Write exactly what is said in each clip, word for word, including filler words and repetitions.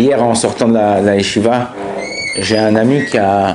Hier, en sortant de la, la yeshiva, j'ai un ami qui a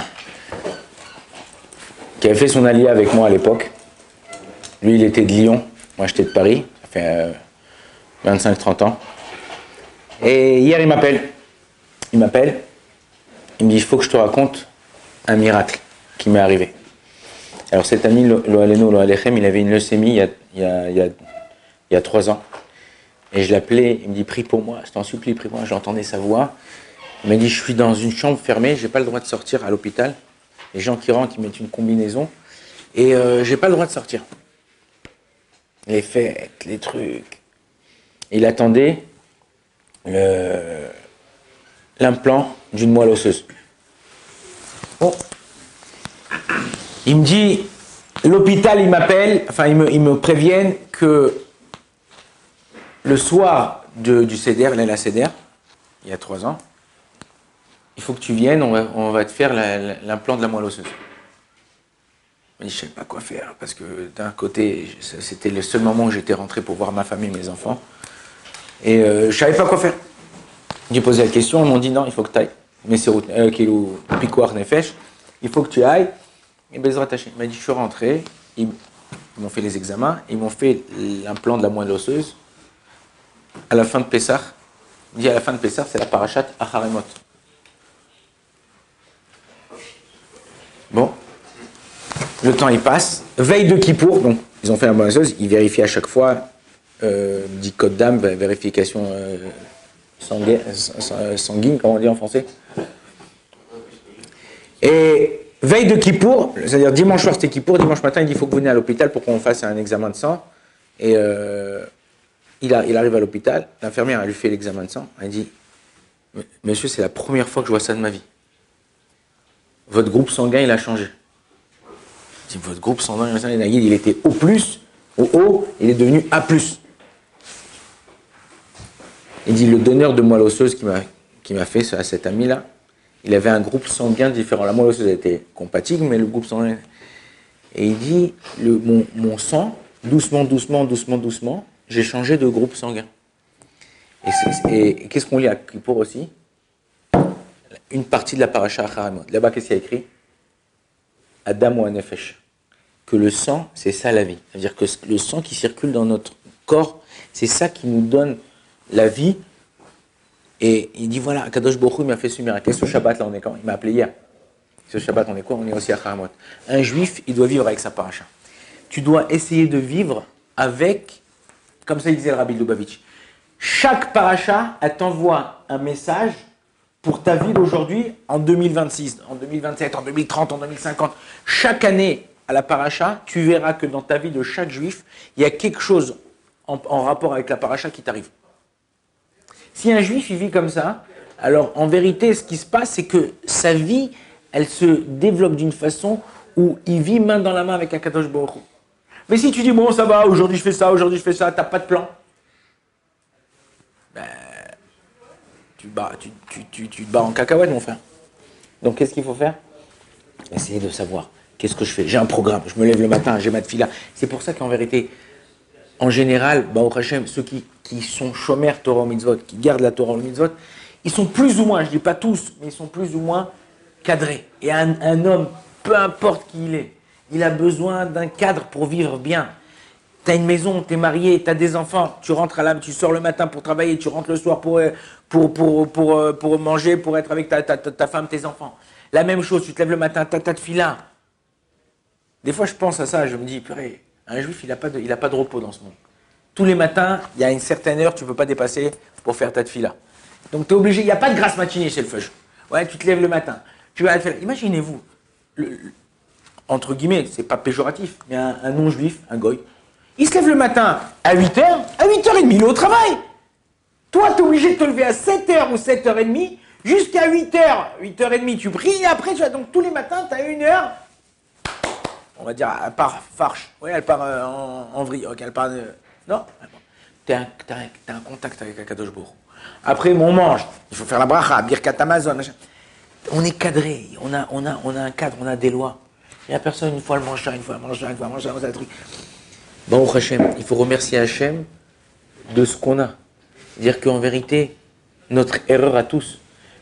qui avait fait son aliyah avec moi à l'époque. Lui, il était de Lyon, moi j'étais de Paris, ça fait euh, vingt-cinq trente ans. Et hier, il m'appelle. Il m'appelle, il me dit, il faut que je te raconte un miracle qui m'est arrivé. Alors cet ami, Lo Aleno, Lo Alechem, il avait une leucémie il y a, il y a, il y a, il y a trois ans. Et je l'appelais, il me dit, prie pour moi, je t'en supplie, prie pour moi. J'entendais sa voix. Il m'a dit, je suis dans une chambre fermée, j'ai pas le droit de sortir à l'hôpital. Les gens qui rentrent, ils mettent une combinaison. Et euh, j'ai pas le droit de sortir. Les fêtes, les trucs. Il attendait le... l'implant d'une moelle osseuse. Bon. Il me dit, l'hôpital, il m'appelle, enfin, ils me, ils me préviennent que le soir de, du C D R, la C D R, il y a trois ans, il faut que tu viennes, on va, on va te faire l'implant de la moelle osseuse. Je ne savais pas quoi faire, parce que d'un côté, c'était le seul moment où j'étais rentré pour voir ma famille, mes enfants, et euh, je ne savais pas quoi faire. J'ai posé la question, ils m'ont dit non, il faut que tu ailles. Mais c'est Kilou Pikwar Nefesh, il faut que tu ailles. Et Bezrat Hashem, il m'a dit, je suis rentré, ils, ils m'ont fait les examens, ils m'ont fait l'implant de la moelle osseuse. À la fin de Pessah, il dit à la fin de Pessah, c'est la parashat Acharemot. Bon, le temps il passe, veille de Kippour, donc ils ont fait la moelle osseuse, ils vérifient à chaque fois, euh, dit code d'âme, vérification euh, sanguine, sanguine, comment on dit en français. Et veille de Kippour, c'est-à-dire dimanche soir c'était Kippour, dimanche matin il dit il faut que vous venez à l'hôpital pour qu'on fasse un examen de sang. Et euh, il, a, il arrive à l'hôpital, l'infirmière elle lui fait l'examen de sang, elle dit monsieur c'est la première fois que je vois ça de ma vie. Votre groupe sanguin il a changé. Il dit votre groupe sanguin il était O plus, au O, il est devenu A plus. Il dit le donneur de moelle osseuse qui m'a qui m'a fait à cet ami là, il avait un groupe sanguin différent. La moelle osseuse était compatible, mais le groupe sanguin... Et il dit, le, mon, mon sang, doucement, doucement, doucement, doucement, j'ai changé de groupe sanguin. Et, et, et qu'est-ce qu'on lit à Kippour aussi? Une partie de la paracha Acharemot. Là-bas, qu'est-ce qu'il y a écrit? Adam ou Anefesh. Que le sang, c'est ça la vie. C'est-à-dire que le sang qui circule dans notre corps, c'est ça qui nous donne la vie. Et il dit voilà, Kadosh Baruch Hu il m'a fait ce miracle. Et ce Shabbat là, on est quand? Il m'a appelé hier. Ce Shabbat, on est quoi? On est aussi à Acharemot. Un juif, il doit vivre avec sa paracha. Tu dois essayer de vivre avec, comme ça il disait le Rabbi Lubavitch, chaque paracha, elle t'envoie un message pour ta vie d'aujourd'hui en deux mille vingt-six, en deux mille vingt-sept, en deux mille trente, en deux mille cinquante. Chaque année à la paracha, tu verras que dans ta vie de chaque juif, il y a quelque chose en, en rapport avec la paracha qui t'arrive. Si un juif il vit comme ça, alors en vérité, ce qui se passe, c'est que sa vie, elle se développe d'une façon où il vit main dans la main avec Akadosh Baruch Hu. Mais si tu dis, bon, ça va, aujourd'hui je fais ça, aujourd'hui je fais ça, t'as pas de plan, ben, tu, bats, tu, tu, tu, tu te bats en cacahuète, mon frère. Donc qu'est-ce qu'il faut faire? Essayer de savoir, qu'est-ce que je fais? J'ai un programme, je me lève le matin, j'ai ma tefila. C'est pour ça qu'en vérité, en général, Baruch Hashem, ceux qui, qui sont chômeurs Torah au mitzvot, qui gardent la Torah au mitzvot, ils sont plus ou moins, je ne dis pas tous, mais ils sont plus ou moins cadrés. Et un, un homme, peu importe qui il est, il a besoin d'un cadre pour vivre bien. Tu as une maison, tu es marié, tu as des enfants, tu rentres à la, tu sors le matin pour travailler, tu rentres le soir pour, pour, pour, pour, pour manger, pour être avec ta, ta, ta femme, tes enfants. La même chose, tu te lèves le matin, tu as ta tefila. Des fois, je pense à ça, je me dis, purée, un juif, il n'a pas, pas de repos dans ce monde. Tous les matins, il y a une certaine heure, tu ne peux pas dépasser pour faire ta tefila. Donc, tu es obligé, il n'y a pas de grasse matinée chez le feuge. Ouais, tu te lèves le matin, tu vas faire. Imaginez-vous, le, le, entre guillemets, c'est pas péjoratif, mais un, un non-juif, un goy, il se lève le matin à huit heures, à huit heures trente, il est au travail. Toi, tu es obligé de te lever à sept heures ou sept heures trente, jusqu'à huit heures, huit heures trente, tu pries, et après, tu vas donc tous les matins, tu as une heure. On va dire, elle part farche. Oui, elle part euh, en, en vrille. Ok, elle part. Euh, non, tu as, as, as un contact avec Akadosh Baruch Hu. Après, on mange. Il faut faire la bracha, Birkat Amazon. Machin. On est cadré. On a, on, a, on a un cadre, on a des lois. Il n'y a personne, une fois elle mange ça, une fois elle mange ça, une fois elle mange ça, on a un truc. Baruch Hashem, il faut remercier Hashem de ce qu'on a. Dire qu'en vérité, notre erreur à tous,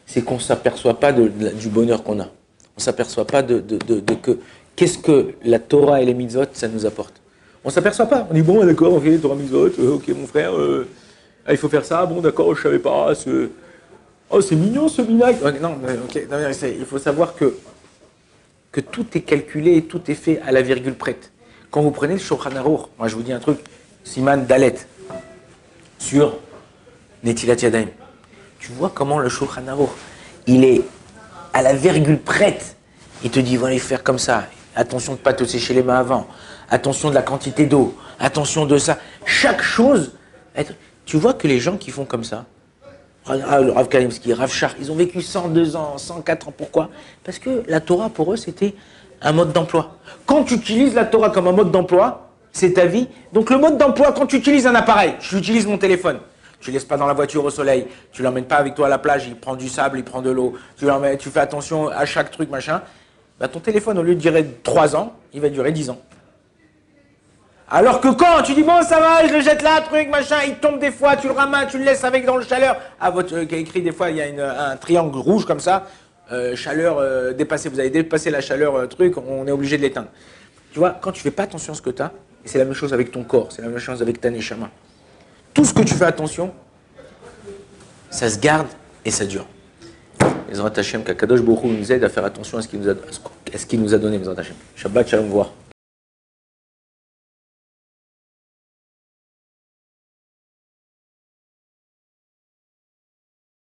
c'est qu'on ne s'aperçoit pas de, de, du bonheur qu'on a. On ne s'aperçoit pas de, de, de, de que qu'est-ce que la Torah et les mitzvot, ça nous apporte. On ne s'aperçoit pas. On dit, bon, d'accord, on fait les Torah mitzvot, euh, ok, mon frère, euh, ah, il faut faire ça, bon, d'accord, je ne savais pas. Ce... Oh, c'est mignon ce minac. Non, ok, non, il faut savoir que, que tout est calculé et tout est fait à la virgule près. Quand vous prenez le Shulchan Aruch, moi je vous dis un truc, Siman Dalet, sur Netilat Yadayim, tu vois comment le Shulchan Aruch, il est à la virgule près. Il te dit, voilà, il faut faire comme ça. Attention de ne pas te sécher les mains avant. Attention de la quantité d'eau. Attention de ça. Chaque chose. Tu vois que les gens qui font comme ça, le Rav Kalimski, Rav Shach, ils ont vécu cent deux ans, cent quatre ans. Pourquoi? Parce que la Torah, pour eux, c'était un mode d'emploi. Quand tu utilises la Torah comme un mode d'emploi, c'est ta vie. Donc le mode d'emploi, quand tu utilises un appareil, j'utilise mon téléphone. Tu ne laisses pas dans la voiture au soleil, tu ne l'emmènes pas avec toi à la plage, il prend du sable, il prend de l'eau, tu, tu fais attention à chaque truc, machin. Bah, ton téléphone, au lieu de durer trois ans, il va durer dix ans. Alors que quand tu dis, bon, ça va, je le jette là, truc, machin, il tombe des fois, tu le ramasses, tu le laisses avec dans le chaleur. Ah, votre, euh, qui a écrit des fois, il y a une, un triangle rouge comme ça, euh, chaleur euh, dépassée, vous avez dépassé la chaleur, euh, truc, on est obligé de l'éteindre. Tu vois, quand tu ne fais pas attention à ce que tu as, et c'est la même chose avec ton corps, c'est la même chose avec ta neshama. Tout ce que tu fais attention, ça se garde et ça dure. Ezrat Hashem, qu'Akadosh Baruch Hu nous aide à faire attention à ce qu'il nous a, à ce qu'il nous a donné, Ezrat Hashem. Shabbat Shalom, voir.